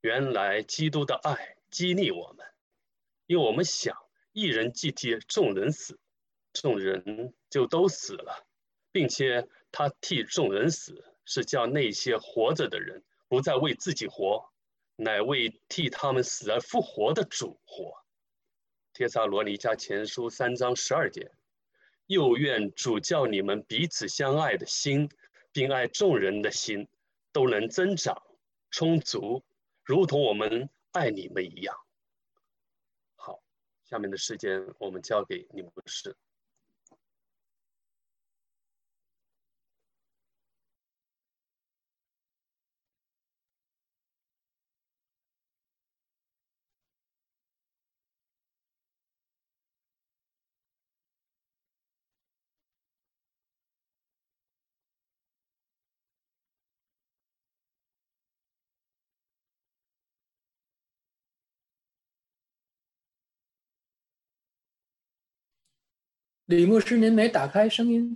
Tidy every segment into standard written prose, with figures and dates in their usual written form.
原来基督的爱激励我们，因为我们想，一人既替众人死，众人就都死了，并且他替众人死，是叫那些活着的人不再为自己活，乃为替他们死而复活的主活。帖撒罗尼迦前书3章12节，又愿主叫你们彼此相爱的心，并爱众人的心，都能增长充足，如同我们爱你们一样。好，下面的时间我们交给你们牧师。 李牧师，您没打开声音。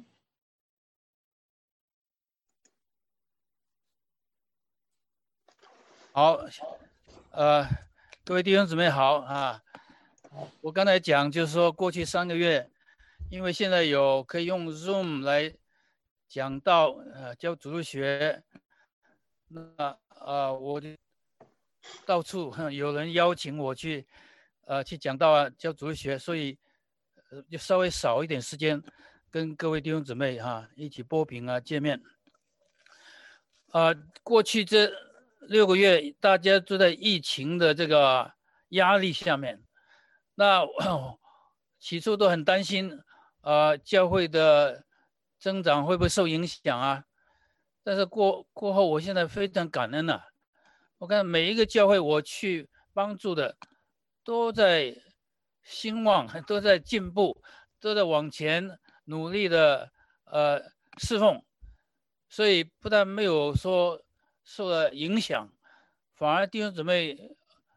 好，各位弟兄姊妹好啊！我刚才讲就是说，过去3个月，因为现在可以用 Zoom 来讲到教主日学，那我就到处有人邀请我去讲道啊，教主日学，所以就稍微少一点时间跟各位弟兄姊妹一起播屏啊见面。过去这6个月，大家都在疫情的这个压力下面，那起初都很担心，教会的增长会不会受影响啊？但是过后，我现在非常感恩啊！我看每一个教会我去帮助的，都在兴旺，都在进步，都在往前努力的侍奉，所以不但没有说受了影响，反而弟兄姊妹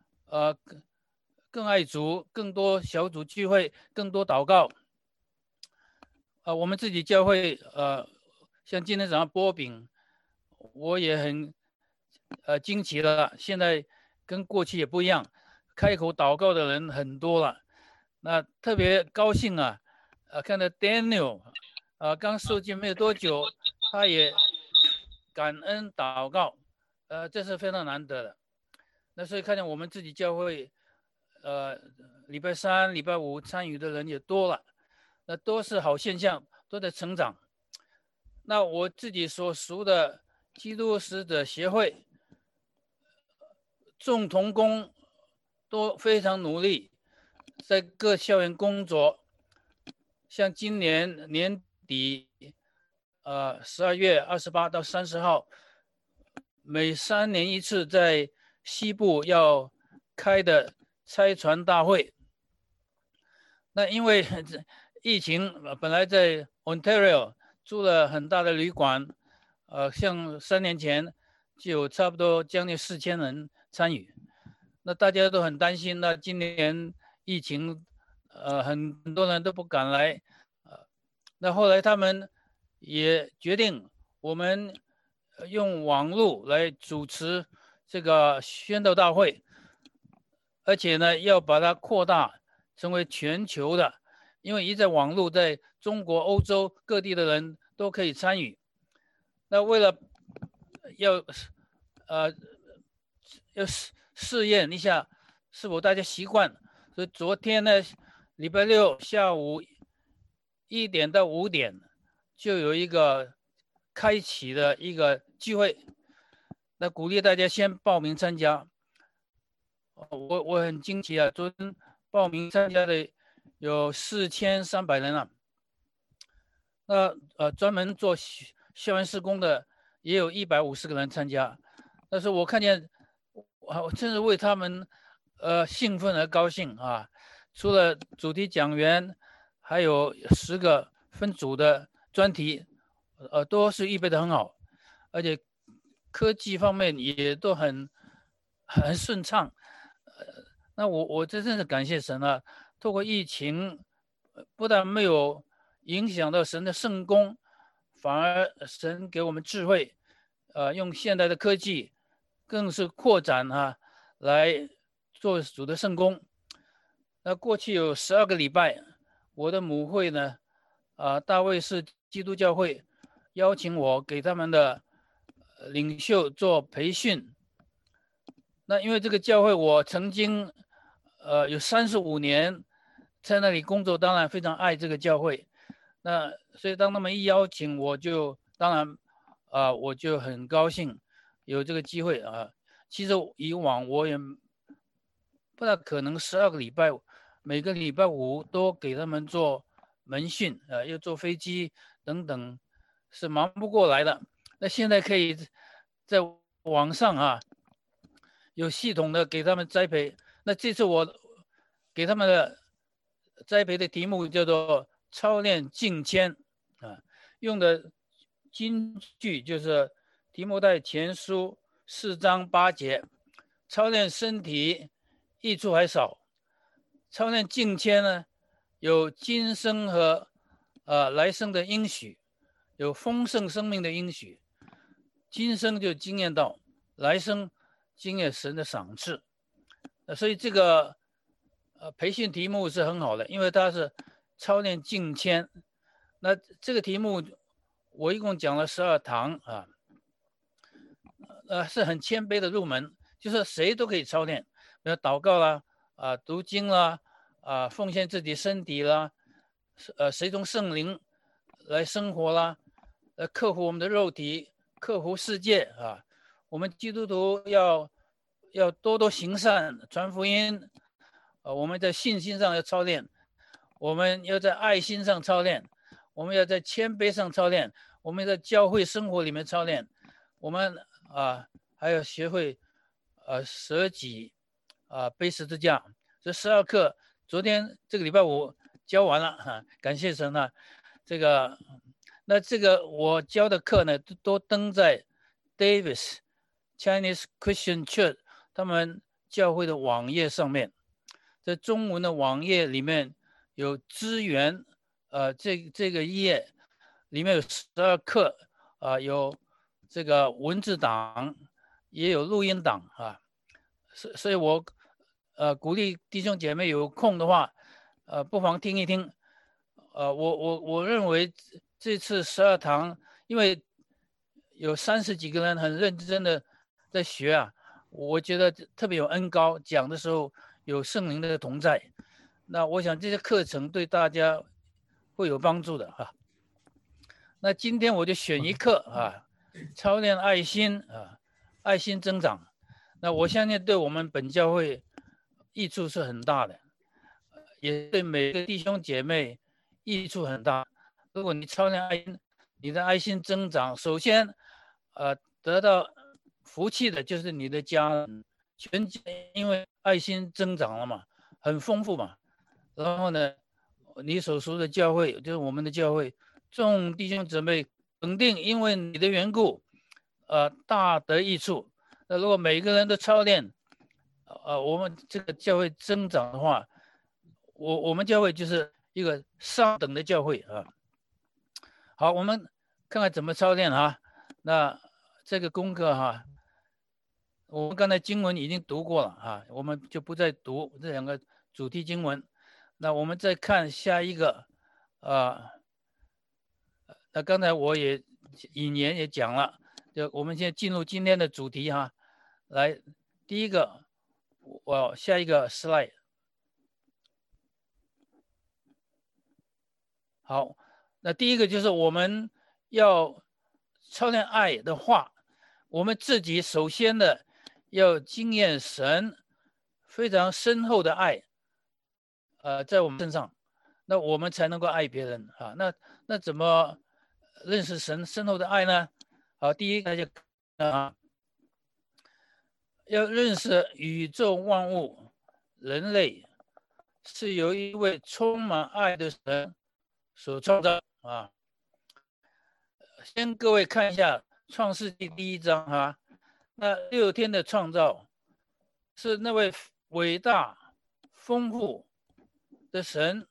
更爱主，更多小组聚会，更多祷告。我们自己教会像今天早上播饼，我也很惊奇了，现在跟过去也不一样，开口祷告的人很多了。那特别高兴啊，看到 Daniel 刚受浸没有多久，他也感恩祷告，这是非常难得的。那所以看见我们自己教会，礼拜3、礼拜5参与的人也多了，那都是好现象，都在成长。那我自己所属的基督使者协会，众同工都非常努力，在各校园工作。像今年年底，12月28到30号，每3年一次在西部要开的拆船大会。那因为疫情，本来在 Ontario 住了很大的旅馆，像3年前就有差不多将近4000人参与。那大家都很担心，那今年疫情，很多人都不敢来，那后来他们也决定，我们用网络来主持这个宣道大会，而且呢要把它扩大成为全球的，因为在网络在中国、欧洲各地的人都可以参与。那为了要试验一下是否大家习惯，所以昨天呢，礼拜6下午1点到5点就有一个开启的一个聚会，那鼓励大家先报名参加。我很惊奇啊，昨天报名参加的有4300人啊。那专门做校园事工的也有150个人参加，但是我看见，我真是为他们兴奋而高兴啊！除了主题讲员，还有10个分组的专题，都是预备的很好，而且科技方面也都很顺畅。那我真是感谢神啊！透过疫情，不但没有影响到神的圣工，反而神给我们智慧，用现代的科技，更是扩展来做主的圣工。那过去有12个礼拜，我的母会呢，大卫市基督教会邀请我给他们的领袖做培训。那因为这个教会我曾经有35年在那里工作，当然非常爱这个教会。那所以当他们一邀请我就当然我就很高兴有这个机会啊。其实以往我也不大可能12个礼拜每个礼拜5都给他们做门训又坐飞机等等，是忙不过来的。那现在可以在网上有系统的给他们栽培。那这次我给他们的栽培的题目叫做操练敬谦用的金句就是提摩太前书4章8节，操练身体益处还少，操练敬谦呢有今生和来生的应许，有丰盛生命的应许。今生就经验到，来生经验神的赏赐。所以这个培训题目是很好的，因为它是操练敬谦。那这个题目我一共讲了12堂是很谦卑的入门，就是谁都可以操练，比如祷告啦读经啦奉献自己身体啦随从圣灵来生活啦克服我们的肉体，克服世界我们基督徒要多多行善，传福音我们在信心上要操练，我们要在爱心上操练，我们要在谦卑上操练，我们在教会生活里面操练，我们还要学会舍己背十字架。这12课昨天这个礼拜5教完了感谢神那这个我教的课呢都登在 Davis Chinese Christian Church 他们教会的网页上面。在中文的网页里面有资源这个页里面有12课有这个文字档，也有录音档所以我鼓励弟兄姐妹有空的话不妨听一听。我认为这次12堂，因为有30几个人很认真的在学我觉得特别有恩膏，讲的时候有圣灵的同在。那我想这些课程对大家会有帮助的那今天我就选一课操练爱心爱心增长。那我相信对我们本教会益处是很大的，也对每个弟兄姐妹益处很大。如果你操练爱心，你的爱心增长，首先得到福气的就是你的家人，全家因为爱心增长了嘛，很丰富嘛。然后呢，你所属的教会就是我们的教会，众弟兄姊妹肯定因为你的缘故大得益处。那如果每个人都操练我们这个教会增长的话，我们教会就是一个上等的教会好，我们看看怎么操练那这个功课我们刚才经文已经读过了我们就不再读这2个主题经文。那我们再看下一个那刚才我也引言也讲了，就我们现在进入今天的主题来，第一个我下一个 slide。 好，那第一个就是我们要操练爱的话，我们自己首先的要经验神非常深厚的爱在我们身上，那我们才能够爱别人那怎么认识神深厚的爱呢？好，第一个就要认识宇宙万物，人类是由一位充满爱的神所创造先各位看一下创世纪第1章那6天的创造是那位伟大丰富的神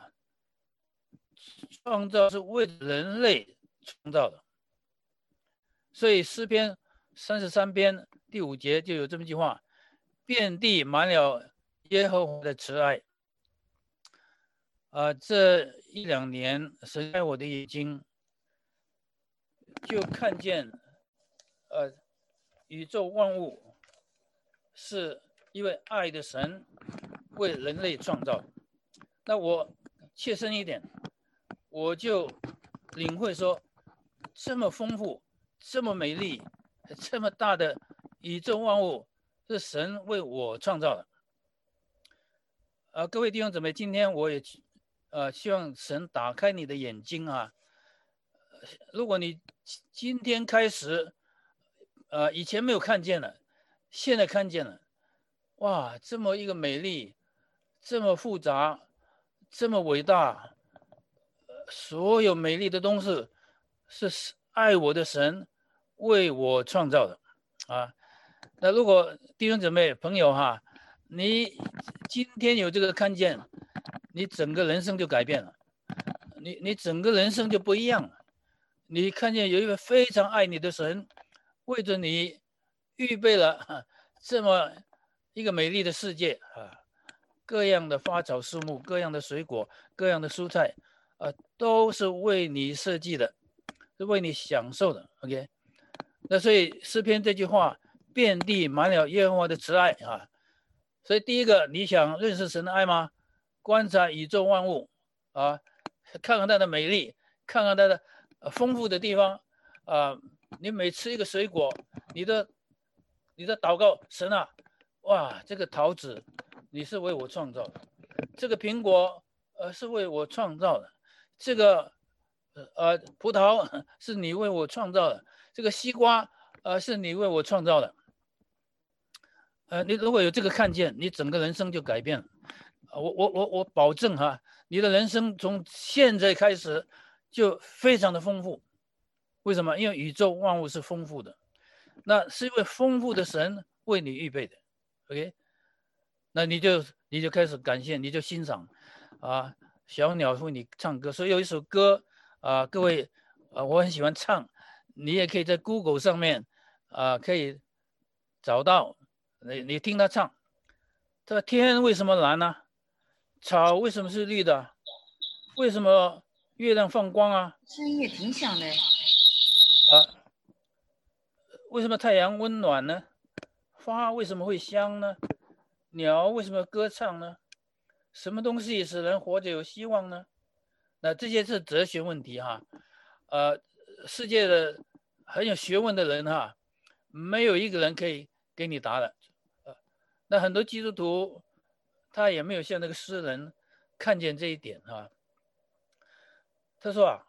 创造是为人类创造的。所以诗篇33篇第5节就有这么一句话， 遍地满了耶和华的慈爱。这1-2年，神开我的眼睛，就看见，宇宙万物是因为爱的神为人类创造。那我切身一点，我就领会说，这么丰富、这么美丽、这么大的宇宙万物是神为我创造的。各位弟兄姊妹，今天我也希望神打开你的眼睛啊。如果你今天开始，以前没有看见了，现在看见了，哇，这么一个美丽，这么复杂，这么伟大，所有美丽的东西是爱我的神为我创造的啊。那如果弟兄姊妹朋友哈，你今天有这个看见，你整个人生就改变了，你整个人生就不一样了。你看见有一位非常爱你的神，为着你预备了这么一个美丽的世界啊，各样的花草树木，各样的水果，各样的蔬菜，都是为你设计的，是为你享受的。OK， 那所以诗篇这句话，遍地满了耶和华的慈爱啊。所以第一个，你想认识神的爱吗？观察宇宙万物啊，看看它的美丽，看看它的丰富的地方啊。你每吃一个水果，你的祷告，神啊，哇，这个桃子你是为我创造的，这个苹果是为我创造的，这个葡萄是你为我创造的，这个西瓜是你为我创造的。你如果有这个看见，你整个人生就改变了。我保证哈，你的人生从现在开始就非常的丰富。为什么？因为宇宙万物是丰富的，那是因为丰富的神为你预备的。OK， 那你就开始感谢，你就欣赏啊，小鸟为你唱歌。所以有一首歌各位我很喜欢唱，你也可以在 Google 上面可以找到。你听他唱，他说天为什么蓝呢？草为什么是绿的？为什么月亮放光啊？ 声音也挺响的。 为什么太阳温暖呢？花为什么会香呢？鸟为什么歌唱呢？什么东西使人活着有希望呢？那这些是哲学问题哈。世界的很有学问的人哈，没有一个人可以给你答的。那很多基督徒他也没有像那个诗人看见这一点啊。他说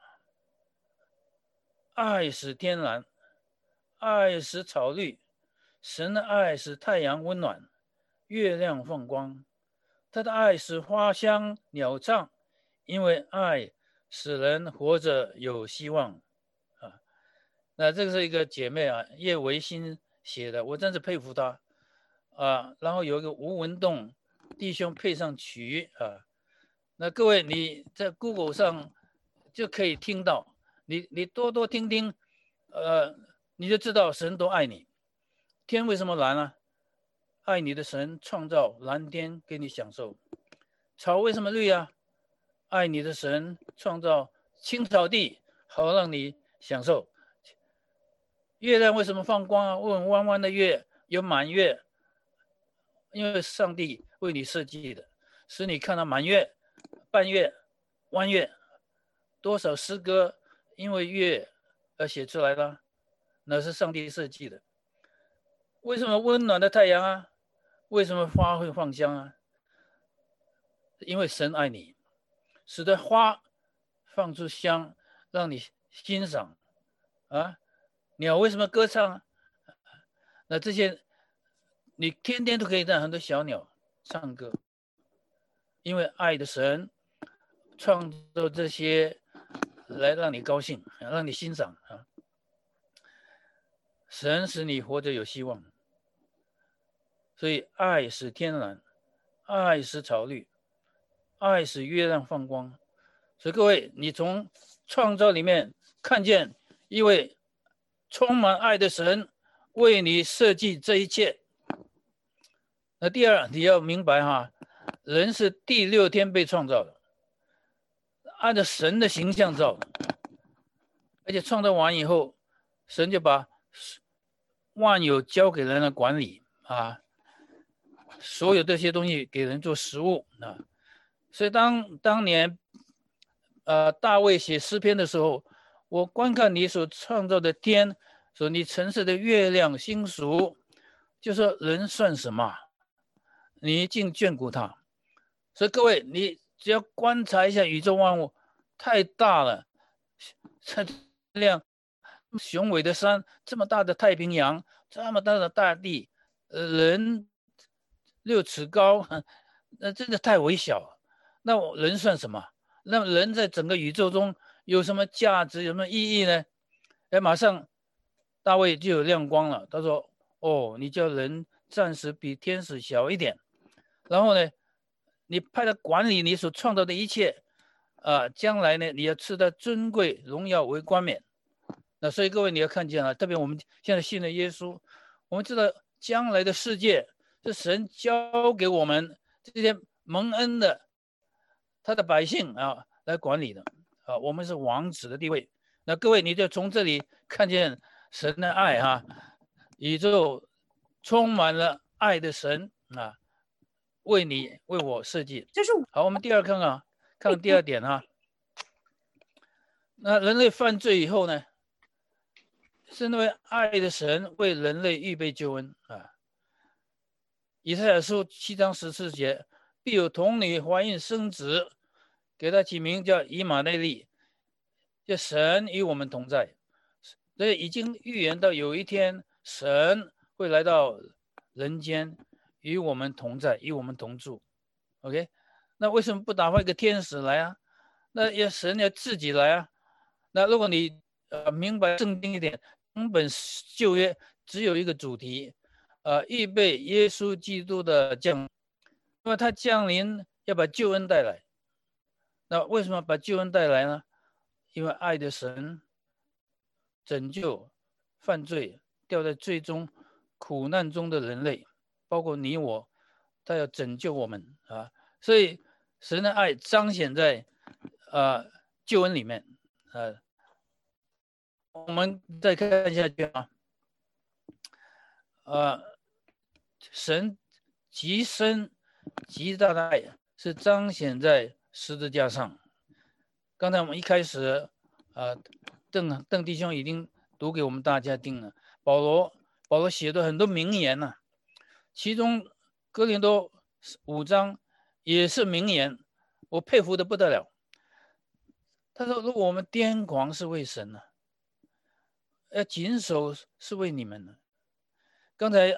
爱使天蓝，爱使草绿，神的爱使太阳温暖，月亮放光，他的爱使花香鸟唱，因为爱使人活着有希望啊。那这个是一个姐妹叶维新写的，我真是佩服她然后有一个吴文栋弟兄配上曲那各位你在 Google 上就可以听到，你多多听听你就知道神都爱你。天为什么蓝呢？爱你的神创造蓝天给你享受。草为什么绿啊？爱你的神创造青草地好让你享受。月亮为什么放光啊？问弯弯的月有满月，因为上帝为你设计的，使你看到满月、半月、弯月。多少诗歌因为月而写出来的，那是上帝设计的。为什么温暖的太阳啊？为什么花会放香啊？因为神爱你，使得花放出香让你欣赏鸟为什么歌唱啊？那这些你天天都可以让很多小鸟唱歌，因为爱的神创造这些来让你高兴，让你欣赏神使你活着有希望，所以爱使天蓝，爱使草绿，爱使月亮放光。所以各位，你从创造里面看见一位充满爱的神为你设计这一切。 那第二，你要明白哈，人是第6天被创造的，按照神的形象造的，而且创造完以后，神就把万有交给人的管理啊，所有这些东西给人做食物啊。所以当年大卫写诗篇的时候，我观看你所创造的天，说你城市的月亮星宿，就说人算什么？你竟眷顾他。所以各位，你只要观察一下宇宙万物，太大了，这样雄伟的山，这么大的太平洋，这么大的大地，人6尺高，那真的太微小了。那人算什么？那人在整个宇宙中有什么价值，有什么意义呢？马上大卫就有亮光了。他说：“哦，你叫人暂时比天使小一点，然后呢，你派他管理你所创造的一切，将来呢，你要赐他尊贵荣耀为冠冕。”那所以各位你要看见了，特别我们现在信了耶稣，我们知道将来的世界是神交给我们这些蒙恩的他的百姓来管理的我们是王子的地位。那各位你就从这里看见神的爱宇宙充满了爱的神为你为我设计。好，我们第二看第二点那人类犯罪以后呢，是因为爱的神为人类预备救恩以赛亚书7章14节，必有童女怀孕生子，给他起名叫以马内利，就神与我们同在。所以已经预言到有一天神会来到人间，与我们同在，与我们同住。 OK， 那为什么不打发一个天使来那神要自己来那如果你明白圣经一点，整本旧约只有一个主题预备耶稣基督的降临。那么他降临要把救恩带来。那为什么把救恩带来呢？因为爱的神拯救犯罪掉在最终苦难中的人类，包括你我，他要拯救我们所以神的爱彰显在救恩里面我们再看下去神极深极大的爱是彰显在十字架上。刚才我们一开始邓弟兄已经读给我们大家听了。保罗写的很多名言其中哥林多5章也是名言，我佩服的不得了。他说如果我们癫狂是为神谨守是为你们刚才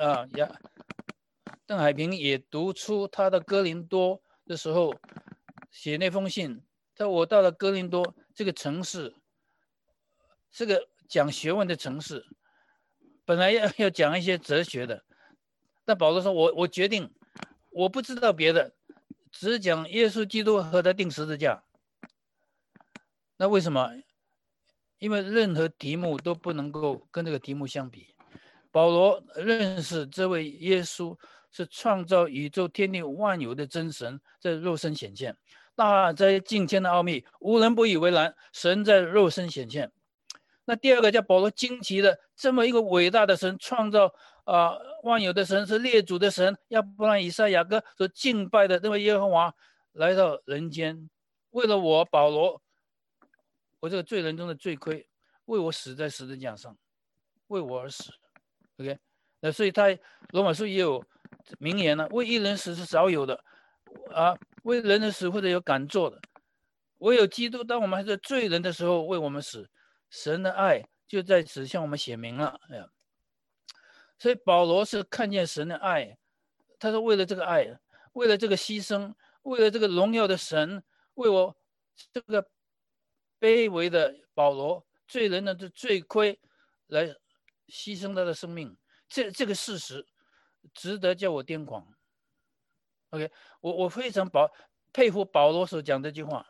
邓海平也读出他的哥林多的时候写那封信，他说我到了哥林多这个城市，这个讲学问的城市，本来要讲一些哲学的，但保罗说我决定我不知道别的，只讲耶稣基督和他钉十字架。那为什么？因为任何题目都不能够跟这个题目相比。保罗认识这位耶稣是创造宇宙天地万有的真神，在肉身显现，大哉敬天的奥秘，无人不以为然。神在肉身显现。那第二个叫保罗惊奇的，这么一个伟大的神，创造万有的神，是列祖的神，亚伯兰以撒雅各所敬拜的这位耶和华来到人间，为了我保罗，我这个罪人中的罪魁，为我死在十字架上，为我而死。OK， 那所以他罗马书也有名言为一人死是少有的为人的死或者有敢做的，唯有基督当我们还是罪人的时候为我们死，神的爱就在此向我们显明了所以保罗是看见神的爱，他说为了这个爱，为了这个牺牲，为了这个荣耀的神，为我这个卑微的保罗，罪人的罪魁来牺牲他的生命，这个事实值得叫我癫狂。OK， 我非常佩服保罗所讲这句话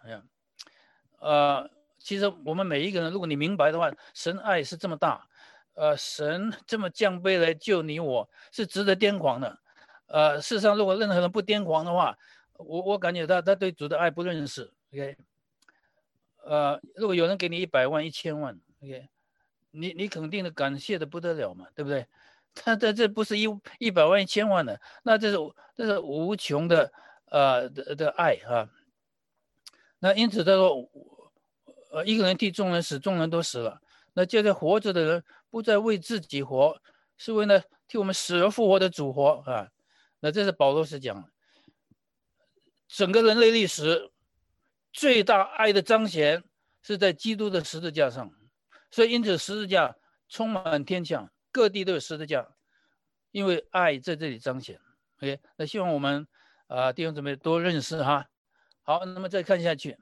其实我们每一个人，如果你明白的话，神爱是这么大，神这么降卑来救你我，是值得癫狂的事实上，如果任何人不癫狂的话，我感觉他对主的爱不认识。OK， 如果有人给你100万、1000万 ，OK， 你肯定的感谢的不得了嘛，对不对？他这不是100万、1000万的，那这是无穷的的爱啊。那因此他说，一个人替众人死，众人都死了。那接着活着的人不再为自己活，是为了替我们死而复活的主活啊。那这是保罗所讲，整个人类历史最大爱的彰显是在基督的十字架上，所以因此十字架充满天下，各地都有十字架，因为爱在这里彰显。OK， 那希望我们弟兄姊妹多认识哈。好，那么再看下去。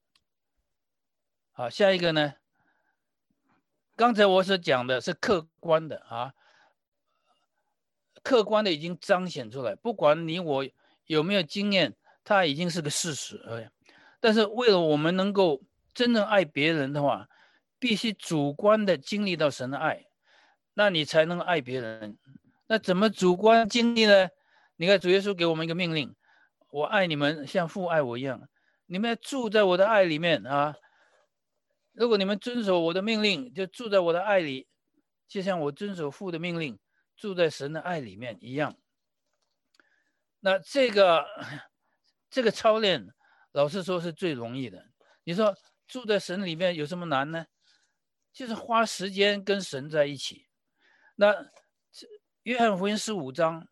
好，下一个呢？刚才我所讲的是客观的啊，客观的已经彰显出来，不管你我有没有经验，它已经是个事实。但是为了我们能够真正爱别人的话，必须主观的经历到神的爱，那你才能爱别人。那怎么主观经历呢？你看主耶稣给我们一个命令：我爱你们，像父爱我一样。你们要住在我的爱里面啊。如果你们遵守我的命令，就住在我的爱里，就像我遵守父的命令，住在神的爱里面一样。那这个操练，老实说是最容易的。你说住在神里面有什么难呢？就是花时间跟神在一起。那约翰福音15章，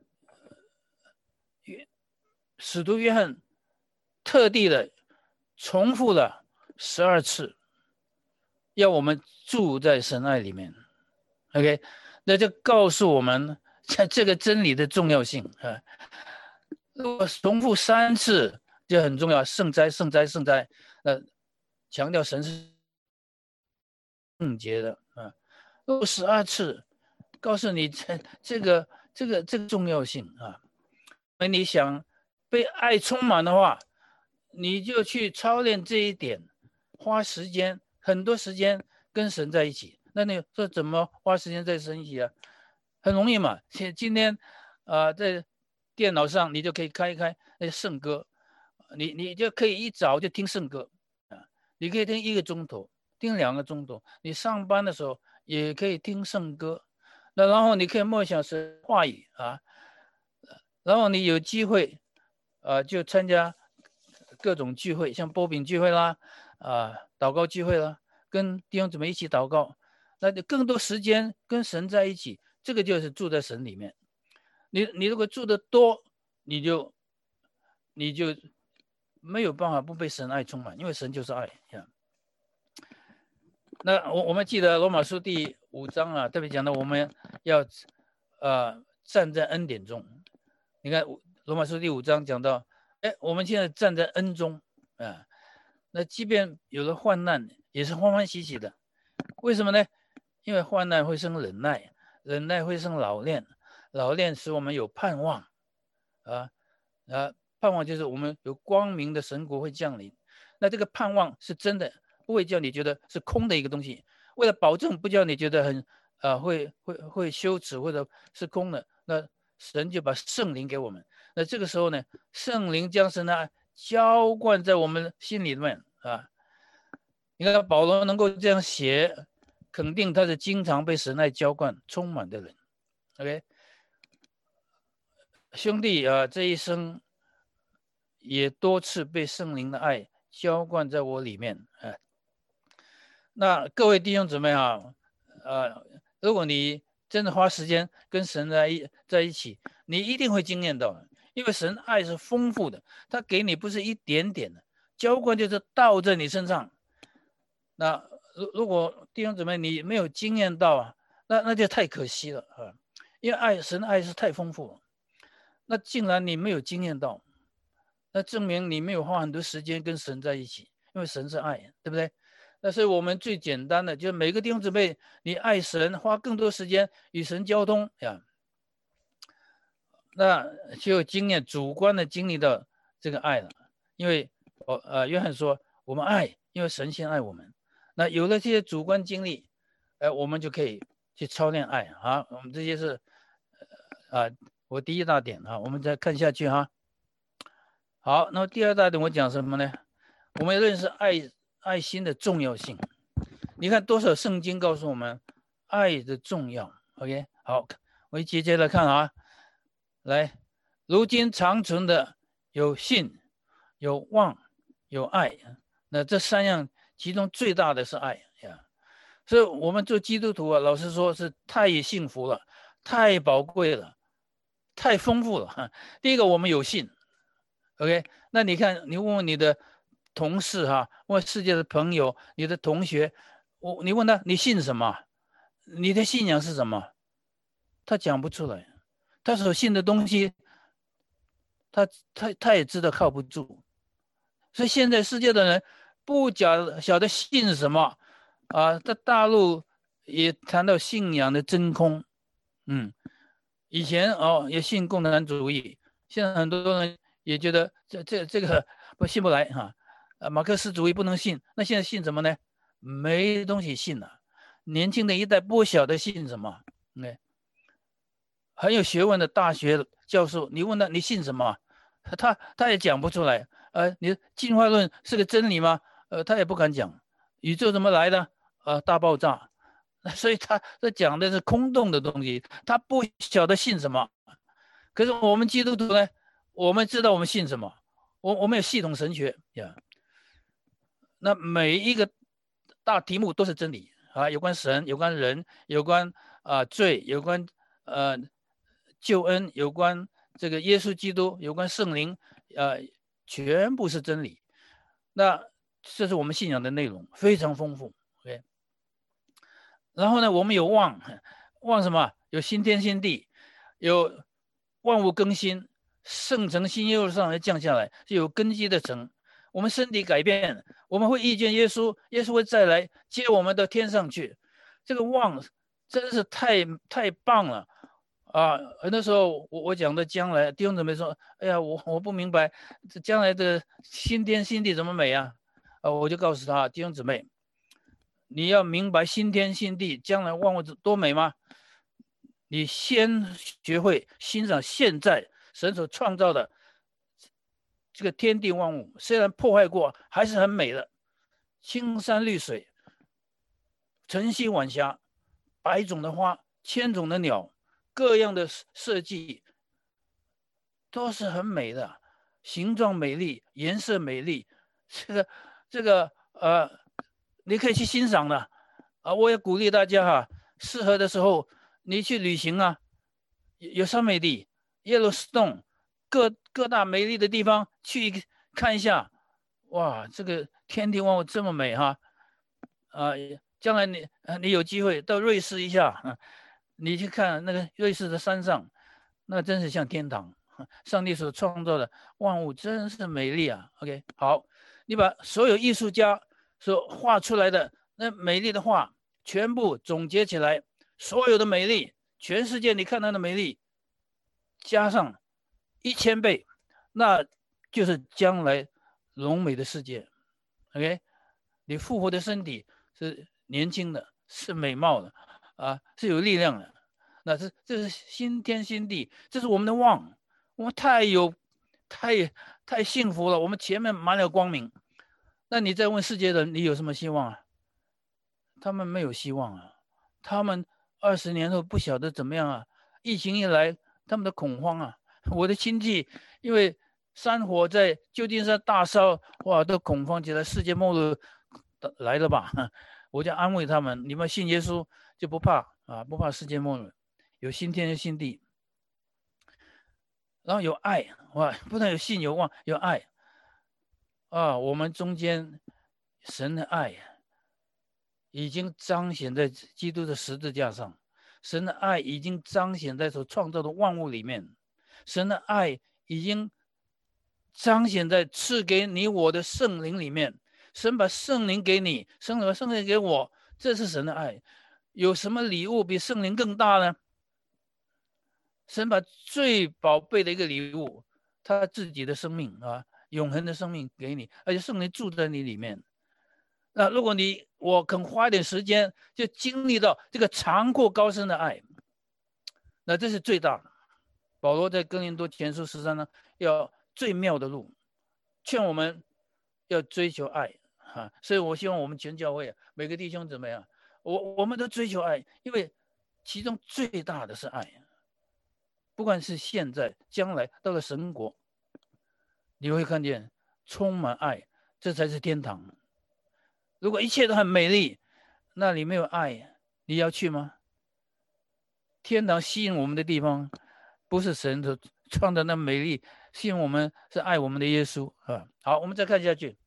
使徒约翰特地的重复了12次，要我们住在神爱里面。OK， 那就告诉我们这个真理的重要性啊。如果重复3次就很重要，圣哉圣哉圣哉，强调神是圣洁的啊。如果12次，告诉你这个重要性啊。你想被爱充满的话，你就去操练这一点，花时间很多时间跟神在一起。那你说怎么花时间在神一起啊？很容易嘛。今天在电脑上你就可以开一开那些圣歌，你就可以一早就听圣歌啊，你可以听1个钟头，听2个钟头。你上班的时候也可以听圣歌，那然后你可以默想神话语啊，然后你有机会就参加各种聚会，像波饼聚会啦，祷告聚会啦，跟弟兄姊妹一起祷告，那就更多时间跟神在一起，这个就是住在神里面。你如果住得多，你就没有办法不被神爱充满，因为神就是爱。那我们记得罗马书第5章啊，特别讲到我们要站在恩典中。你看罗马书第5章讲到，我们现在站在恩中啊，那即便有了患难，也是欢欢喜喜的。为什么呢？因为患难会生忍耐，忍耐会生老练，老练使我们有盼望盼望就是我们有光明的神国会降临。那这个盼望是真的，不会叫你觉得是空的一个东西。为了保证不叫你觉得很会羞耻或者是空的，那神就把圣灵给我们。那这个时候呢，圣灵将神的爱浇灌在我们心里面啊。你看保罗能够这样写，肯定他是经常被神爱浇灌充满的人。OK， 兄弟这一生也多次被圣灵的爱浇灌在我里面那各位弟兄姊妹如果你真的花时间跟神在一起，你一定会经验到，因为神爱是丰富的，他给你不是一点点的，浇灌就是倒在你身上。那如果弟兄姊妹你没有经验到那就太可惜了因为神的爱是太丰富了。那竟然你没有经验到，那证明你没有花很多时间跟神在一起，因为神是爱，对不对？那所以我们最简单的就是每个弟兄姊妹，你爱神，花更多时间与神交通那就有经验，主观的经历到这个爱了。因为约翰说我们爱，因为神先爱我们。那有了这些主观经历，我们就可以去操练爱我们这些是我第一大点啊，我们再看下去哈。好，那么第二大点我讲什么呢？我们认识爱心的重要性。你看多少圣经告诉我们爱的重要。OK， 好，我接着来看啊。来，如今长存的有信、有望、有爱。那这三样，其中最大的是爱呀。所以我们做基督徒啊，老实说是太幸福了，太宝贵了，太丰富了。第一个，我们有信。OK， 那你看，你问问你的同事哈，问世界的朋友，你的同学，你问他你信什么？你的信仰是什么？他讲不出来，他所信的东西，他也知道靠不住。所以现在世界的人不晓得信什么啊，在大陆也谈到信仰的真空。以前也信共产主义，现在很多人也觉得这个不信不来哈。马克思主义不能信，那现在信什么呢？没东西信了。年轻的一代不晓得信什么。很有学问的大学教授，你问他你信什么，他也讲不出来。你进化论是个真理吗？他也不敢讲。宇宙怎么来的？大爆炸。所以他讲的是空洞的东西，他不晓得信什么。可是我们基督徒呢，我们知道我们信什么，我们有系统神学呀。那每一个大题目都是真理啊，有关神，有关人，有关罪，有关救恩，有关这个耶稣基督，有关圣灵，全部是真理。那这是我们信仰的内容，非常丰富。OK， 然后呢，我们有望什么？有新天新地，有万物更新，圣城新耶路撒冷降下来，是有根基的城。我们身体改变，我们会遇见耶稣，耶稣会再来接我们到天上去。这个望真是太棒了啊！很多时候我讲的将来，弟兄姊妹说：“哎呀，我不明白这将来的新天新地怎么美啊！”我就告诉他，弟兄姊妹，你要明白新天新地将来万物多美吗？你先学会欣赏现在神所创造的这个天地万物，虽然破坏过，还是很美的。青山绿水，晨曦晚霞，百种的花，千种的鸟，各样的设计，都是很美的，形状美丽，颜色美丽。这个你可以去欣赏的我也鼓励大家哈，适合的时候你去旅行啊，有三美地、Yellowstone， 各大美丽的地方去看一下。哇，这个天地万物这么美哈！将来你有机会到瑞士一下你去看那个瑞士的山上，那真是像天堂。上帝所创造的万物真是美丽啊。OK， 好，你把所有艺术家所画出来的那美丽的画全部总结起来，所有的美丽，全世界你看到的美丽，加上1000倍，那就是将来荣美的世界。OK， 你复活的身体是年轻的，是美貌的是有力量的。那这是新天新地，这是我们的望。我们太幸福了，我们前面满了光明。那你再问世界人，你有什么希望啊？他们没有希望啊，他们20年后不晓得怎么样啊。疫情一来，他们的恐慌啊。我的亲戚因为山火在旧金山大烧，哇，都恐慌起来，世界末日来了吧？我就安慰他们，你们信耶稣就不怕不怕世界末日，有新天新地。然后有爱，哇，不但有信有望，有爱我们中间神的爱已经彰显在基督的十字架上，神的爱已经彰显在所创造的万物里面，神的爱已经彰显在赐给你我的圣灵里面。神把圣灵给你，神把圣灵给我，这是神的爱。有什么礼物比圣灵更大呢？神把最宝贝的一个礼物，他自己的生命永恒的生命给你，而且圣灵住在你里面。那如果我肯花一点时间，就经历到这个长阔高深的爱，那这是最大的。 保罗在哥林多前书13章要最妙的路，劝我们要追求爱啊。所以我希望我们全教会每个弟兄姊妹我们都追求爱，因为其中最大的是爱。不管是现在、将来到了神国，你会看见充满爱，这才是天堂。如果一切都很美丽，那里没有爱，你要去吗？天堂吸引我们的地方，不是神所创造那美丽，吸引我们是爱我们的耶稣啊。好，我们再看下去。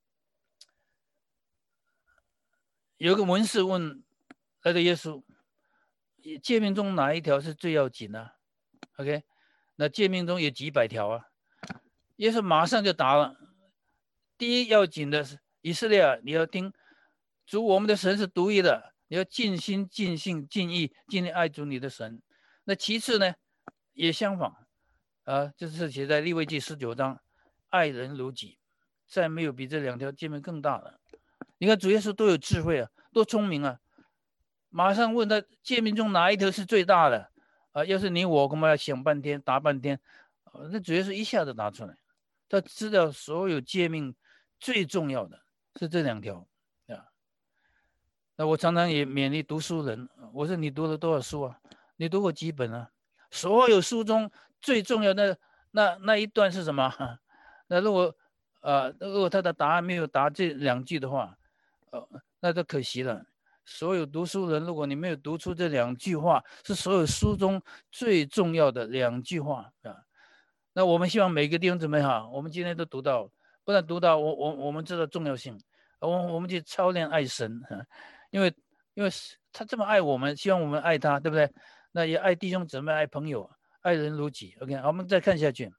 有个文士问来的耶稣，诫命中哪一条是最要紧的？OK， 那诫命中有几百条啊。耶稣马上就答了，第一要紧的是以色列，你要听主我们的神是独一的，你要尽心尽性尽意尽力爱主你的神。那其次呢也相仿就是写在利未记19章，爱人如己，再没有比这2条诫命更大的。你看主耶稣多有智慧多聪明马上问他诫命中哪一条是最大的要是你我恐怕要想半天答半天那主耶稣一下子答出来，他知道所有诫命最重要的是这2条那我常常也勉励读书人，我说你读了多少书你读过几本所有书中最重要的那一段是什么那如果他的答案没有答这2句的话那就可惜了。所有读书人，如果你没有读出这2句话，是所有书中最重要的2句话那我们希望每个弟兄姊妹我们今天都读到，不但读到我们知道重要性，我们就操练爱神因为他这么爱我们，希望我们爱他，对不对？那也爱弟兄姊妹，爱朋友，爱人如己。OK， 好，我们再看下去。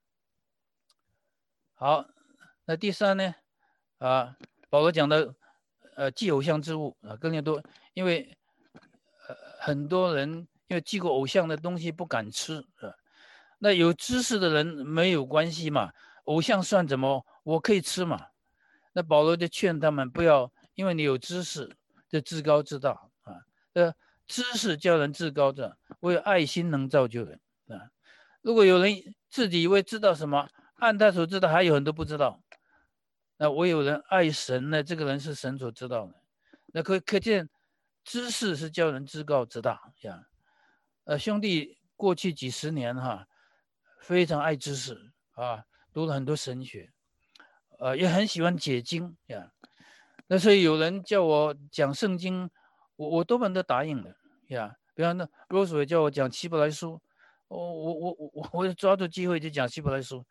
好，那第3呢保罗讲的祭偶像之物哥林多，因为很多人因为祭过偶像的东西不敢吃那有知识的人没有关系嘛，偶像算怎么我可以吃嘛。那保罗就劝他们不要因为你有知识就自高自大知识叫人自高的，唯有爱心能造就人如果有人自己以为知道什么，按他所知道还有很多不知道，那唯有人爱神呢，这个人是神所知道的。那可见知识是叫人自高自大兄弟过去几十年非常爱知识读了很多神学也很喜欢解经那所以有人叫我讲圣经，我多半都答应了比方说罗所叫我讲希伯来书，我抓住机会就讲希伯来书。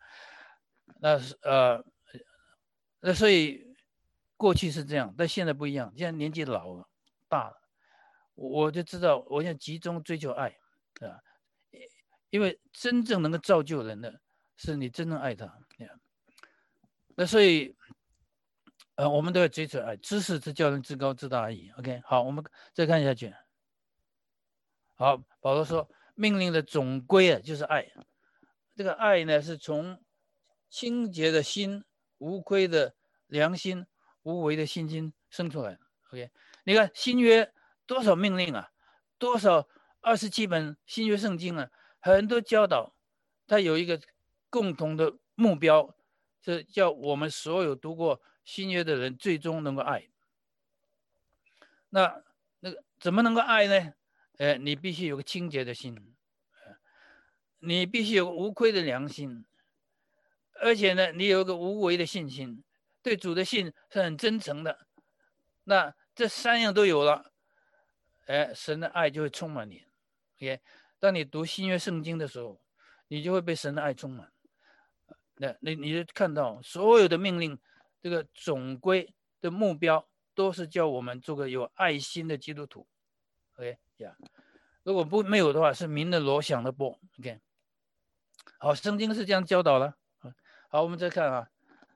那所以过去是这样，但现在不一样，现在年纪老了大了，我就知道我现在集中追求爱因为真正能够造就人的是你真正爱他那所以我们都要追求爱，知识是叫人自高自大而已。 OK， 好，我们再看下去。好，保罗说命令的总归就是爱，这个爱呢是从清洁的心、无亏的良心、无为的信心生出来的。 OK， 你看新约多少命令多少27本新约圣经很多教导它有一个共同的目标，是叫我们所有读过新约的人最终能够爱。那个怎么能够爱呢？你必须有个清洁的心，你必须有无亏的良心，而且呢，你有一个无为的信心，对主的信是很真诚的。那这3样都有了，神的爱就会充满你。OK， 当你读新约圣经的时候，你就会被神的爱充满。那你就看到所有的命令，这个总归的目标都是叫我们做个有爱心的基督徒。OK， 如果没有的话，是鸣了锣响了钹。OK， 好，圣经是这样教导了。好，我们再看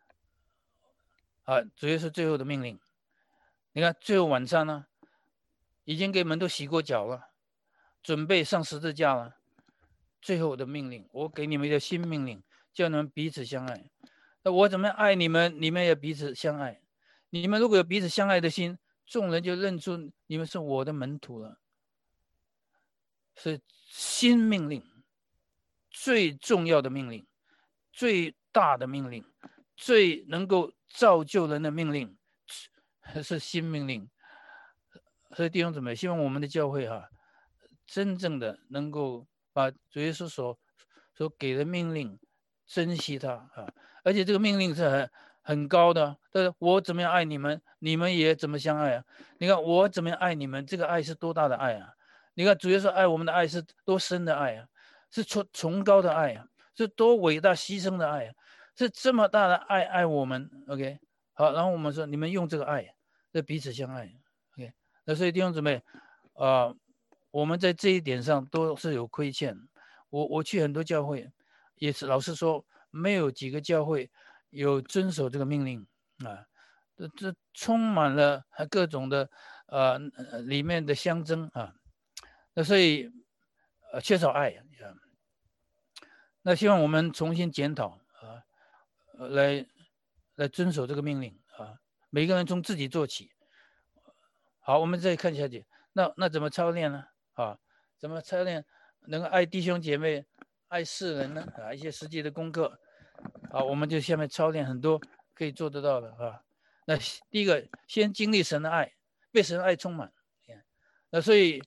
主耶稣最后的命令，你看最后晚上呢，已经给门徒洗过脚了，准备上十字架了。最后的命令，我给你们一个新命令，叫你们彼此相爱。那我怎么样爱你们，你们也彼此相爱。你们如果有彼此相爱的心，众人就认出你们是我的门徒了。是新命令， 最重要的命令，最大的命令，最能够造就人的命令，是新命令。所以弟兄姊妹，希望我们的教会真正的能够把主耶稣所给的命令珍惜它而且这个命令是很高的。但是我怎么样爱你们，你们也怎么相爱啊？你看我怎么样爱你们，这个爱是多大的爱啊！你看主耶稣爱我们的爱是多深的爱啊，是崇高的爱啊，是多伟大牺牲的爱啊，是这么大的爱我们。OK， 好，然后我们说你们用这个爱，这彼此相爱。OK， 那所以弟兄姊妹我们在这一点上都是有亏欠。我去很多教会，也是老实说，没有几个教会有遵守这个命令这充满了各种的里面的相争那所以缺少爱那希望我们重新检讨来遵守这个命令每个人从自己做起。好，我们再看下去，那怎么操练呢？怎么操练能够爱弟兄姐妹、爱世人呢？一些实际的功课。好，我们就下面操练很多可以做得到的那第一个，先经历神的爱，被神的爱充满。那所以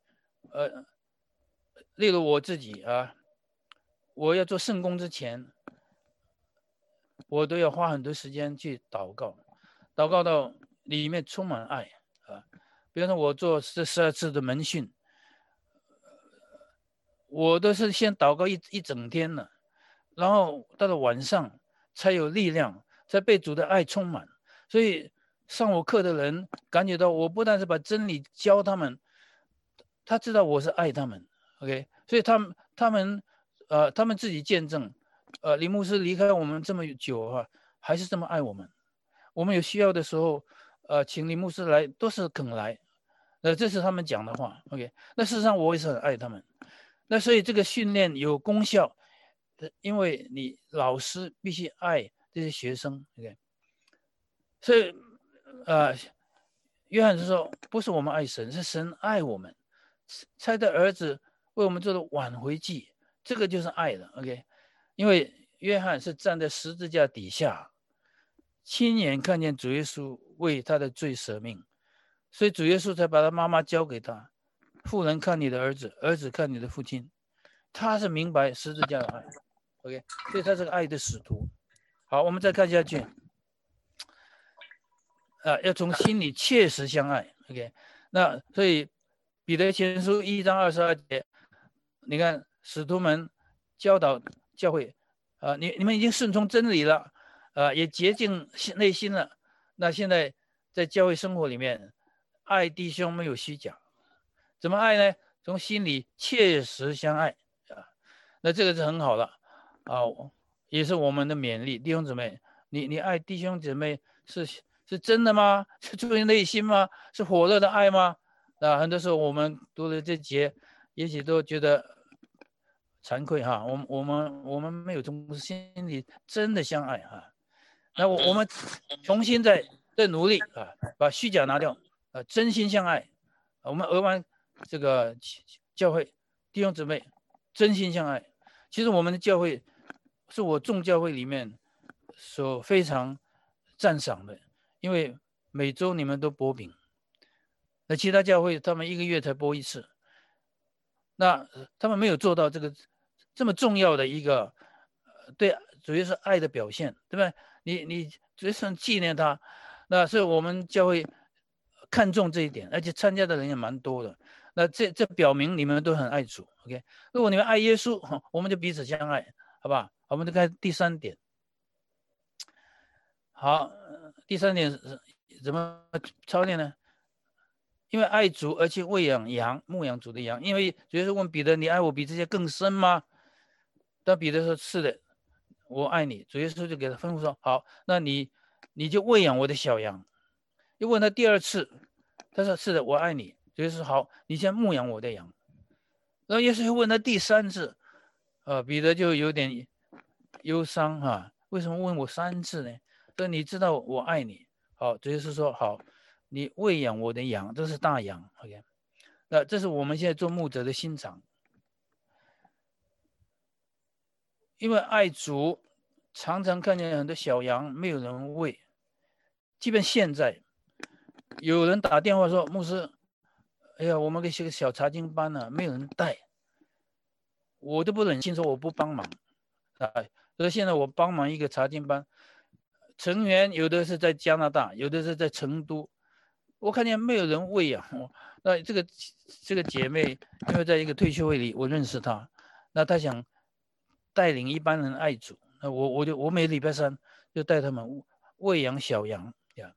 例如我自己我要做圣工之前，我都要花很多时间去祷告到里面充满爱比如说我做这12次的门训，我都是先祷告一整天了，然后到了晚上才有力量，才被主的爱充满。所以上我课的人感觉到我不但是把真理教他们，他知道我是爱他们。OK， 所以他们自己见证，李牧师离开我们这么久还是这么爱我们。我们有需要的时候，请李牧师来都是肯来。这是他们讲的话。OK， 那事实上我也是很爱他们。那所以这个训练有功效，因为你老师必须爱这些学生。OK， 所以约翰是说，不是我们爱神，是神爱我们，差的儿子为我们做的挽回祭，这个就是爱的。OK， 因为约翰是站在十字架底下，亲眼看见主耶稣为他的罪舍命，所以主耶稣才把他妈妈交给他。妇人看你的儿子，儿子看你的父亲，他是明白十字架的爱。OK， 所以他是个爱的使徒。好，我们再看下去。要从心里切实相爱。OK， 那所以彼得前书1章22节，你看使徒们教导教会你们已经顺从真理了也洁净内心了。那现在在教会生活里面，爱弟兄没有虚假。怎么爱呢？从心里切实相爱那这个是很好的也是我们的勉励。弟兄姊妹，你爱弟兄姊妹是真的吗？是出于内心吗？是火热的爱吗？很多时候我们读了这节，也许都觉得惭愧我们没有从心里真的相爱那我们重新再努力把虚假拿掉真心相爱。我们俄湾这个教会弟兄姊妹真心相爱。其实我们的教会是我众教会里面所非常赞赏的，因为每周你们都播饼，那其他教会他们1个月才播1次，那他们没有做到这个这么重要的一个对主要是爱的表现，对吧？你主要是纪念他，那所以我们教会看重这一点，而且参加的人也蛮多的。那这表明你们都很爱主。OK， 如果你们爱耶稣，我们就彼此相爱，好不好？我们就看第3点。好，第3点是怎么操练呢？因为爱主而去喂养羊，牧养主的羊。因为主耶稣问彼得：“你爱我比这些更深吗？”但彼得说：“是的，我爱你。”主耶稣就给他吩咐说：“好，那你就喂养我的小羊。”又问他第2次，他说：“是的，我爱你。”主耶稣说：“好，你先牧养我的羊。”然后耶稣又问他第3次，彼得就有点忧伤为什么问我3次呢？说你知道我爱你。好，主耶稣说：“好，你喂养我的羊，这是大羊。”OK， 那这是我们现在做牧者的心肠。 因为爱主，常常看见很多小羊没有人喂。即便现在有人打电话说，牧师，哎呀，我们给写个小查经班呢，没有人带，我都不忍心说我不帮忙啊。所以现在我帮忙一个查经班，成员有的是在加拿大，有的是在成都，我看见没有人喂养。那这个姐妹，因为在一个退休会里我认识她，那她想带领一般人爱主，那我每礼拜三就带他们喂养小羊呀。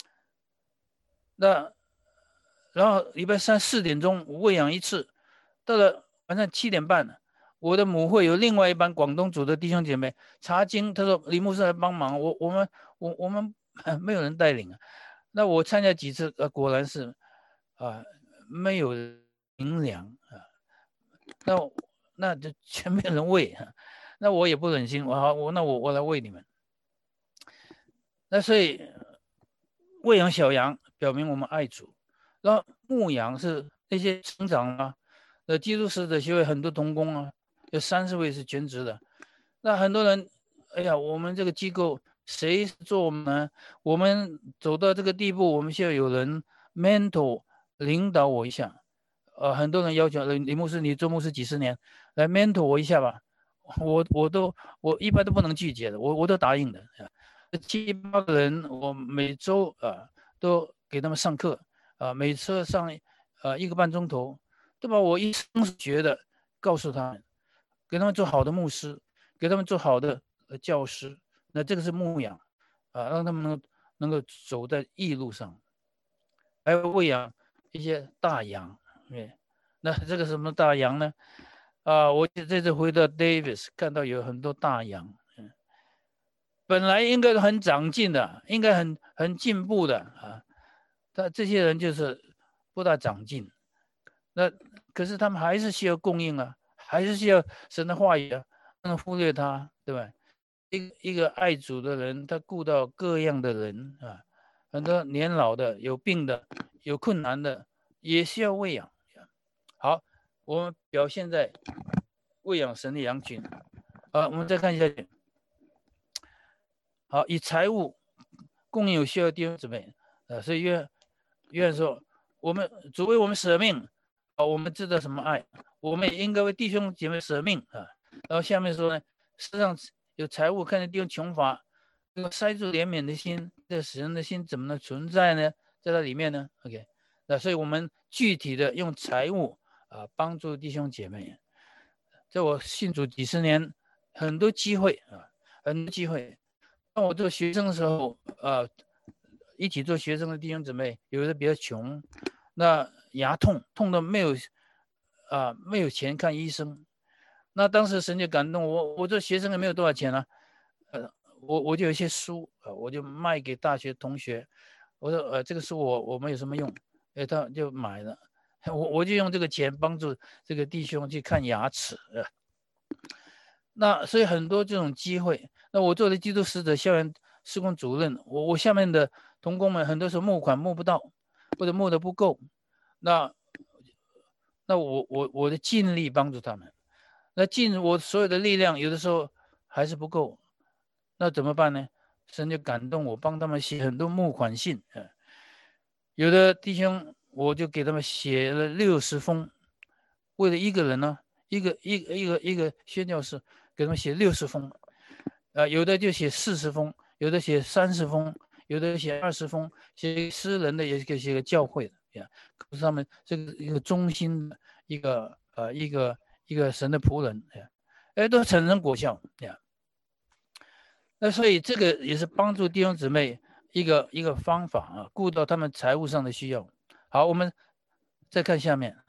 那然后礼拜三4点钟我喂养一次，到了晚上7点半，我的母会有另外一班广东组的弟兄姐妹查经，他说李牧师来帮忙，我们没有人带领啊。那我参加几次，果然是没有营粮啊，那就全没有人喂啊，那我也不忍心，我来喂你们。那所以喂养小羊表明我们爱主，然后牧羊是那些成长啊，基督使者协会很多同工啊，有30位是全职的。那很多人，哎呀，我们这个机构谁做我们呢？我们走到这个地步，我们需要有人 mentor 领导我一下。很多人要求李牧师，你做牧师几十年，来 mentor 我一下吧。我一般都不能拒绝的，我都答应的。7、8个人，我每周都给他们上课，每次上1个半钟头，都把我一生学的告诉他们，给他们做好的牧师，给他们做好的教师。那这个是牧养让他们能够走在义路上，还有喂养一些大羊。那这个什么大羊呢？我这次回到 Davis 看到有很多大羊，本来应该很长进的，应该很进步的但这些人就是不大长进。那可是他们还是需要供应啊，还是需要神的话语啊，不能忽略他，对吧？一个爱主的人，他顾到各样的人很多年老的、有病的、有困难的，也需要喂养。好，我们表现在喂养神的羊群。我们再看一下去。好，以财物供应有需要的弟兄姊妹所以约翰说，我们主为我们舍命我们知道什么爱，我们也应该为弟兄姐妹舍命然后下面说呢，世上有财物看见弟兄穷乏，这个塞住怜悯的心，这使人的心怎么能存在呢？在它里面呢 ？OK， 那所以我们具体的用财物帮助弟兄姐妹。在我信主几十年，很多机会很多机会。当我做学生的时候一起做学生的弟兄姊妹，有的比较穷，那牙痛的没有钱看医生。那当时神就感动我做学生也没有多少钱啊，我就有一些书我就卖给大学同学。我说这个书我们有什么用？他就买了。我就用这个钱帮助这个弟兄去看牙齿那所以很多这种机会。那我做的基督使者校园事工主任，我下面的同工们很多时候募款募不到，或者募的不够，那我的尽力帮助他们，那尽我所有的力量，有的时候还是不够，那怎么办呢？神就感动我，帮他们写很多募款信有的弟兄我就给他们写了60封，为了一个人呢，一个宣教士给他们写60封，有的就写40封，有的写30封，有的写20封，写私人的也可以写个教会的告诉他们这个一个忠心的一个神的仆人都产生果效那所以这个也是帮助弟兄姊妹一个方法顾到他们财务上的需要。好，我们再看下面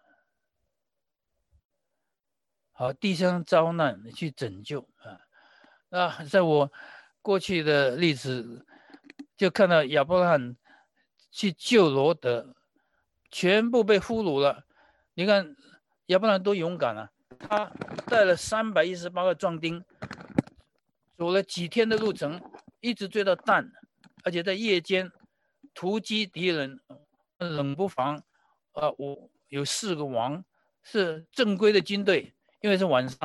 好，弟兄遭难去拯救在我过去的例子就看到亚伯拉罕去救罗德，全部被俘虏了。你看亚伯拉罕多勇敢他带了318个壮丁，走了几天的路程，一直追到但，而且在夜间突击敌人，冷不防我有4个王是正规的军队，因为是晚上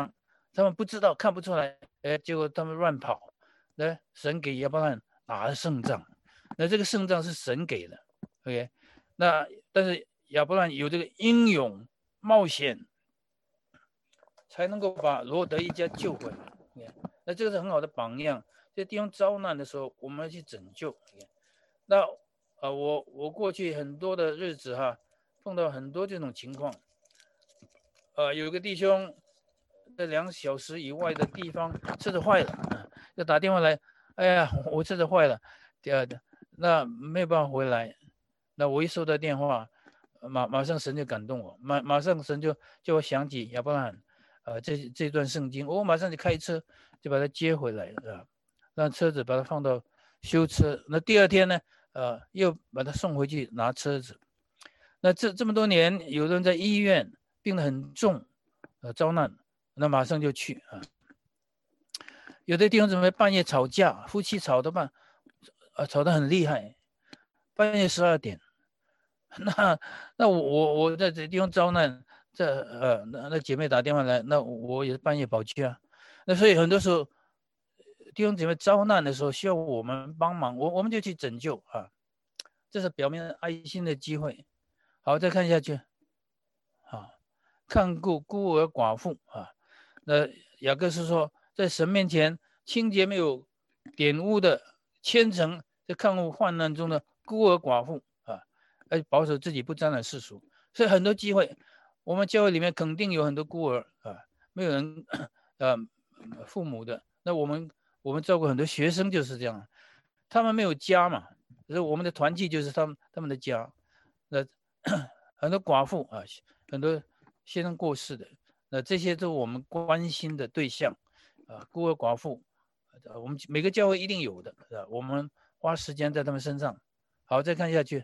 他们不知道看不出来，结果他们乱跑，神给亚伯拉罕打了胜仗，那这个胜仗是神给的 ，OK， 那但是亚伯拉罕有这个英勇冒险，才能够把罗德一家救回来。那这个是很好的榜样。这地方遭难的时候，我们要去拯救。那我过去很多的日子哈，碰到很多这种情况。有一个弟兄在2小时以外的地方车子坏了，就打电话来，哎呀，我车子坏了，那没有办法回来。那我一收到电话，马上神就感动我，马上神就叫我想起亚伯拉罕，这段圣经，我马上就开车就把他接回来了，让车子把他放到修车。那第二天呢，又把他送回去拿车子。那这么多年，有人在医院病得很重，遭难，那马上就去啊。有的弟兄姊妹半夜吵架，夫妻吵得很厉害，半夜12点。那我在这地方遭难，那姐妹打电话来，那我也是半夜跑去啊。那所以很多时候弟兄姐妹遭难的时候需要我们帮忙，我们就去拯救啊，这是表明爱心的机会。好，再看下去啊，看顾孤儿寡妇啊。那雅各是说，在神面前清洁没有玷污的虔诚，在看顾患难中的孤儿寡妇啊，保守自己不沾染世俗。所以很多机会，我们教会里面肯定有很多孤儿啊，没有人父母的。那我们照顾很多学生就是这样，他们没有家嘛，所以我们的团契就是他们的家。那很多寡妇啊，很多先生过世的，那这些都是我们关心的对象啊，孤儿寡妇，我们每个教会一定有的，是吧？我们花时间在他们身上。好，再看下去。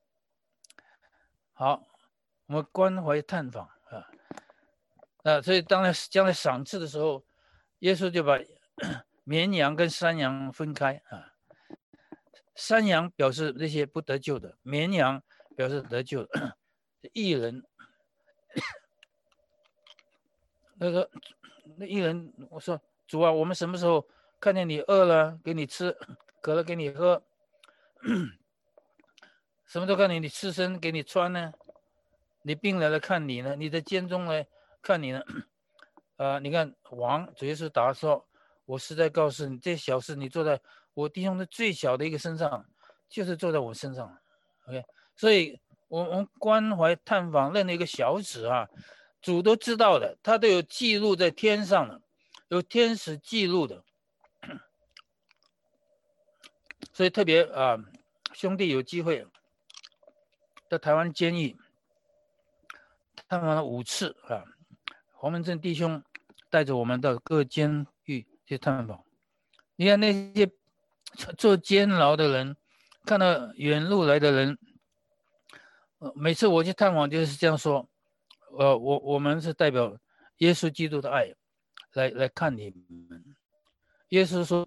好，我们关怀探访啊，所以将来赏赐的时候，耶稣就把绵羊跟山羊分开啊。山羊表示那些不得救的，绵羊表示得救的义人。那义人，我说主啊，我们什么时候看见你饿了给你吃，渴了给你喝，什么时候看见你赤身给你穿呢？你病来了看你呢？你的监中来看你呢？你看主耶稣答说，我实在告诉你，这小事你做在我弟兄的最小的一个身上，就是做在我身上。OK， 所以我们关怀探访任何一个小子啊，主都知道的，他都有记录在天上的，有天使记录的。所以特别兄弟有机会到台湾监狱探访了5次啊，黄文正弟兄带着我们到各监狱去探访。你看那些做监牢的人，看到远路来的人，每次我去探访就是这样说，我们是代表耶稣基督的爱来看你们。耶稣说，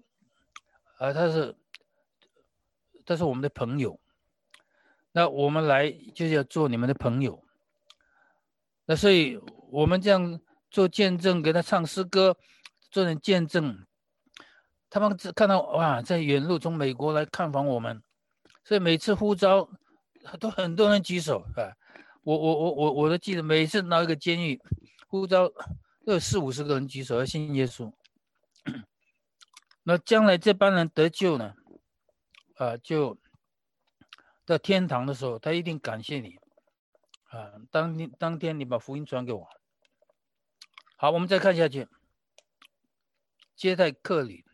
他是我们的朋友，那我们来就是要做你们的朋友。那所以我们这样做见证，给他唱诗歌，做成见证。他们看到哇，在远路从美国来看访我们，所以每次呼召都很多人举手啊。我都记得每次到一个监狱呼召都有40-50个人举手要信耶稣。那将来这帮人得救呢，就到天堂的时候，他一定感谢你啊。当天你把福音传给我。好，我们再看下去，接待客旅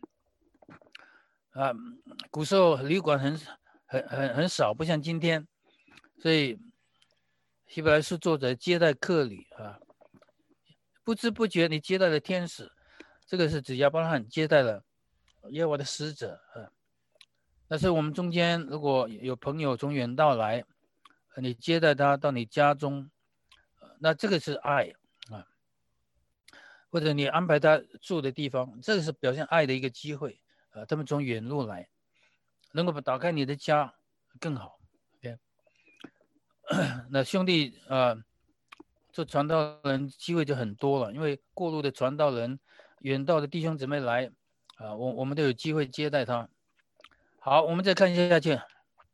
古时候旅馆很少，不像今天，所以希伯来书作者接待客旅不知不觉你接待了天使，这个是指亚伯拉罕接待了耶和华的使者但是我们中间如果有朋友从远道来，你接待他到你家中，那这个是爱或者你安排他住的地方，这个是表现爱的一个机会他们从远路来，能够打开你的家更好。Okay? 那兄弟做传道人机会就很多了，因为过路的传道人远道的弟兄姊妹来我们都有机会接待他。好，我们再看下去。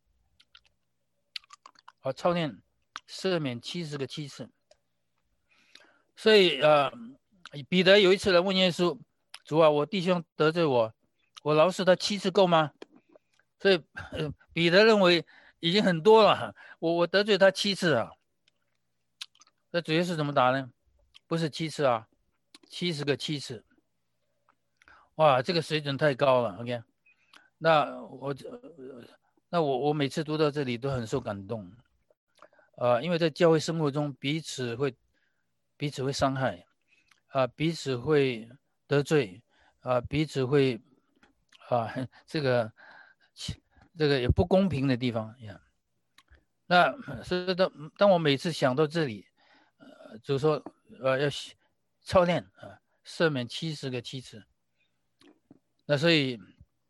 好，操练赦免70个7次。所以彼得有一次来问耶稣：主啊，我弟兄得罪我饶恕他7次够吗？所以彼得认为已经很多了，我得罪他7次啊。那主耶稣怎么答呢？不是7次啊，70个7次。哇，这个水准太高了。OK， 那我每次读到这里都很受感动。因为在教会生活中彼此会伤害，彼此会得罪，彼此会这个也不公平的地方呀。那所以当我每次想到这里，就说要操练赦免70个7次。那所以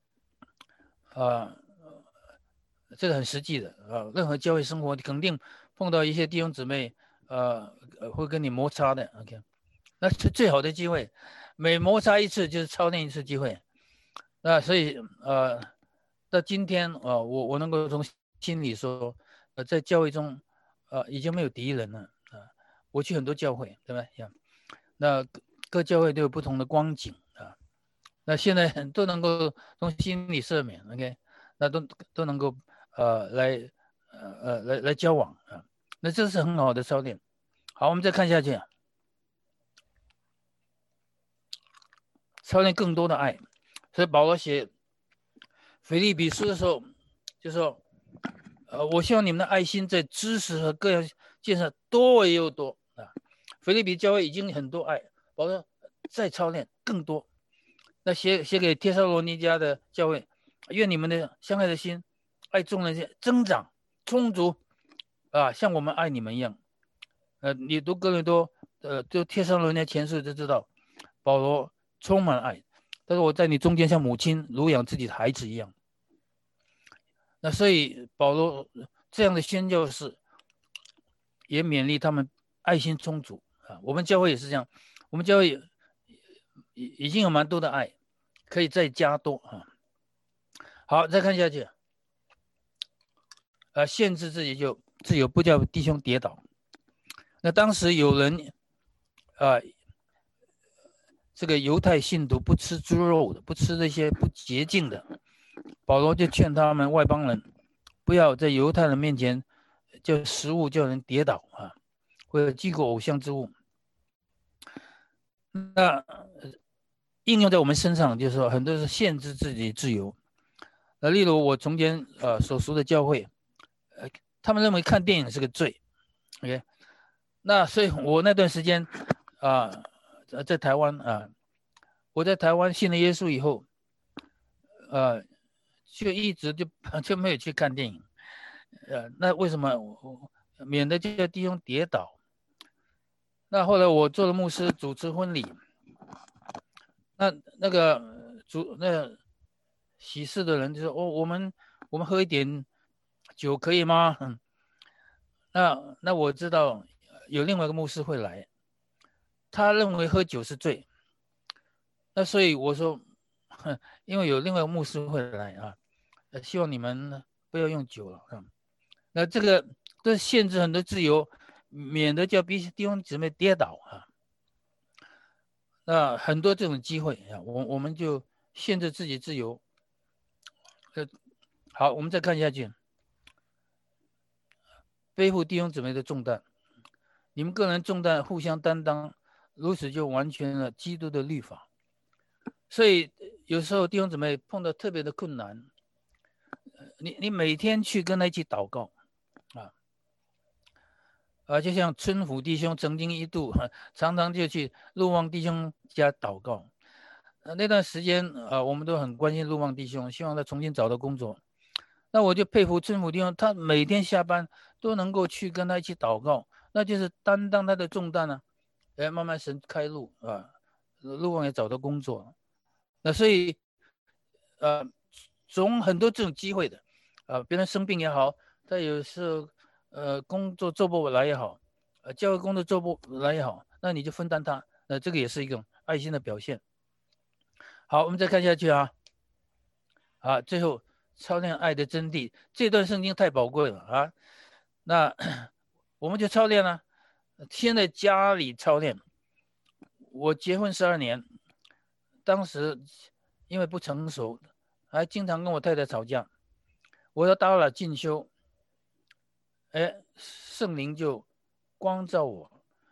这个很实际的任何教会生活肯定碰到一些弟兄姊妹会跟你摩擦的。 OK， 那是最好的机会，每摩擦一次就是操练一次机会。那所以到今天我能够从心里说在教会中已经没有敌人了我去很多教会，对吧？那各教会都有不同的光景那现在都能够从心里赦免 ，OK， 那都能够来交往那这是很好的操练。好，我们再看下去操练更多的爱。所以保罗写腓立比书的时候就说我希望你们的爱心在知识和各样建设多而又多腓立比教会已经很多爱，保罗再操练更多。那写给帖撒罗尼迦的教会，愿你们的相爱的心爱众人增长充足像我们爱你们一样。你读哥林多就帖撒罗尼迦前书就知道保罗充满爱，但是我在你中间像母亲乳养自己的孩子一样。那所以保罗这样的宣教士也勉励他们爱心充足我们教会也是这样，我们教会已经有蛮多的爱，可以再加多好，再看下去限制自己就自由，不叫弟兄跌倒。那当时有人这个犹太信徒不吃猪肉的，不吃这些不洁净的，保罗就劝他们外邦人不要在犹太人面前就食物叫人跌倒或者祭过偶像之物。那应用在我们身上，就是说很多是限制自己自由。例如我从前所属的教会，他们认为看电影是个罪 ，OK， 那所以我那段时间在台湾我在台湾信了耶稣以后，就一直就没有去看电影，那为什么免得叫弟兄跌倒？那后来我做了牧师，主持婚礼，那个喜事的人就说我们喝一点酒可以吗？那我知道有另外一个牧师会来，他认为喝酒是罪，那所以我说因为有另外一个牧师会来希望你们不要用酒了那这个都限制很多自由，免得叫弟兄姊妹跌倒那很多这种机会我们就限制自己自由。好，我们再看下去，背负弟兄姊妹的重担，你们个人重担互相担当，如此就完全了基督的律法。所以有时候弟兄姊妹碰到特别的困难，你每天去跟他一起祷告就像春虎弟兄曾经一度常常就去陆旺弟兄家祷告那段时间我们都很关心陆旺弟兄，希望他重新找到工作。那我就佩服春虎弟兄，他每天下班都能够去跟他一起祷告，那就是担当他的重担慢慢神开路陆旺也找到工作。那所以总很多这种机会的别人生病也好，他有时候工作做不来也好教会工作做不来也好，那你就分担他这个也是一种爱心的表现。 好，我们再看下去啊。最后操练爱的真谛，这段圣经太宝贵了啊。那我们就操练了，先在家里操练。我结婚12年，当时因为不成熟，还经常跟我太太吵架。我要到了进修，圣灵就光照我。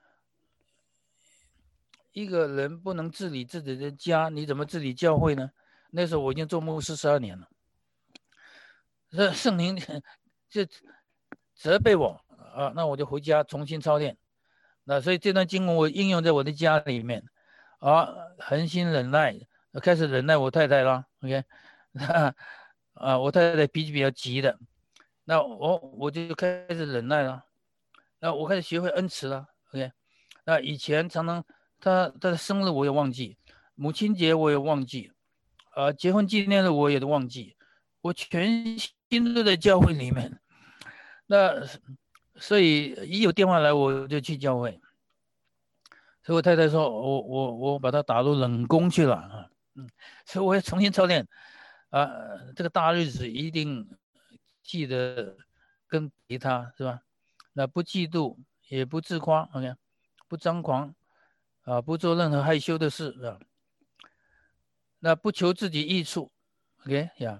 一个人不能治理自己的家，你怎么治理教会呢？那时候我已经做牧师12年了，这圣灵就责备我啊，那我就回家重新操练。那所以这段经文我应用在我的家里面恒心忍耐，开始忍耐我太太了。OK， 我太太脾气比较急的，那我就开始忍耐了。那我开始学会恩慈了。OK， 那以前常常他的生日我也忘记，母亲节我也忘记，结婚纪念日我也都忘记，我全心都在教会里面。那所以一有电话来我就去教会。所以我太太说我把他打入冷宫去了啊。所以我要重新操练这个大日子一定记得跟随他，是吧？那不嫉妒，也不自夸 ，OK， 不张狂不做任何害羞的事啊。那不求自己益处 ，OK 呀。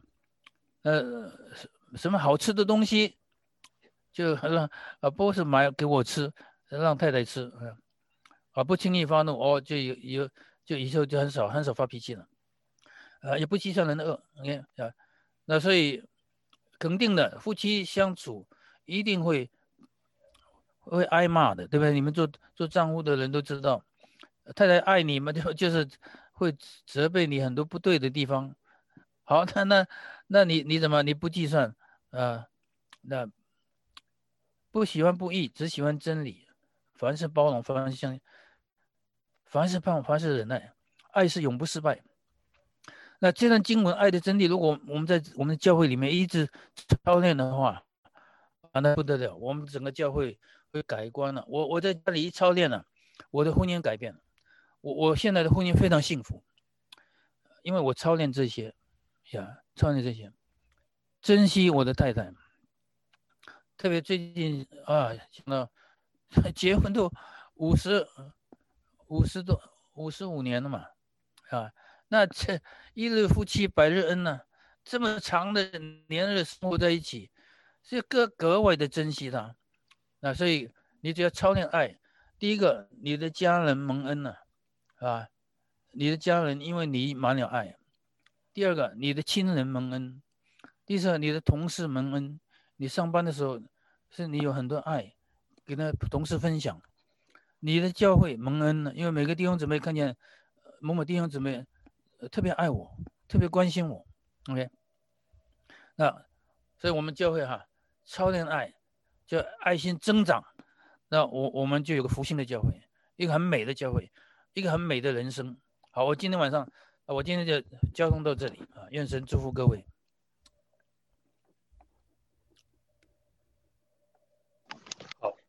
什么好吃的东西就让不是买给我吃，让太太吃不轻易发怒就以后就很少发脾气了也不计算人的恶 ，OK 那所以肯定的，夫妻相处一定会挨骂的，对不对？你们做丈夫的人都知道，太太爱你们就是会责备你很多不对的地方。好，那你怎么你不计算那不喜欢不义，只喜欢真理，凡是包容，凡是相信，凡是盼望，凡是忍耐，爱是永不失败。那这段经文爱的真谛，如果我们在我们的教会里面一直操练的话那不得了，我们整个教会会改观了。我在家里一操练了，我的婚姻改变了。我现在的婚姻非常幸福，因为我操练这些操练这些，珍惜我的太太。特别最近结婚都55年了嘛那这一日夫妻百日恩呢，这么长的年日生活在一起，是格外的珍惜他。那所以你只要操练爱，第一个你的家人蒙恩了你的家人因为你满了爱。第二个你的亲人蒙恩。第三个你的同事蒙恩，你上班的时候是你有很多爱给那同事分享。你的教会蒙恩了，因为每个弟兄姊妹看见某某弟兄姊妹特别爱我，特别关心我 OK， 那所以我们教会操练爱，就爱心增长，那我们就有个福星的教会，一个很美的教会，一个很美的人生。好，我今天晚上我今天就交通到这里愿神祝福各位。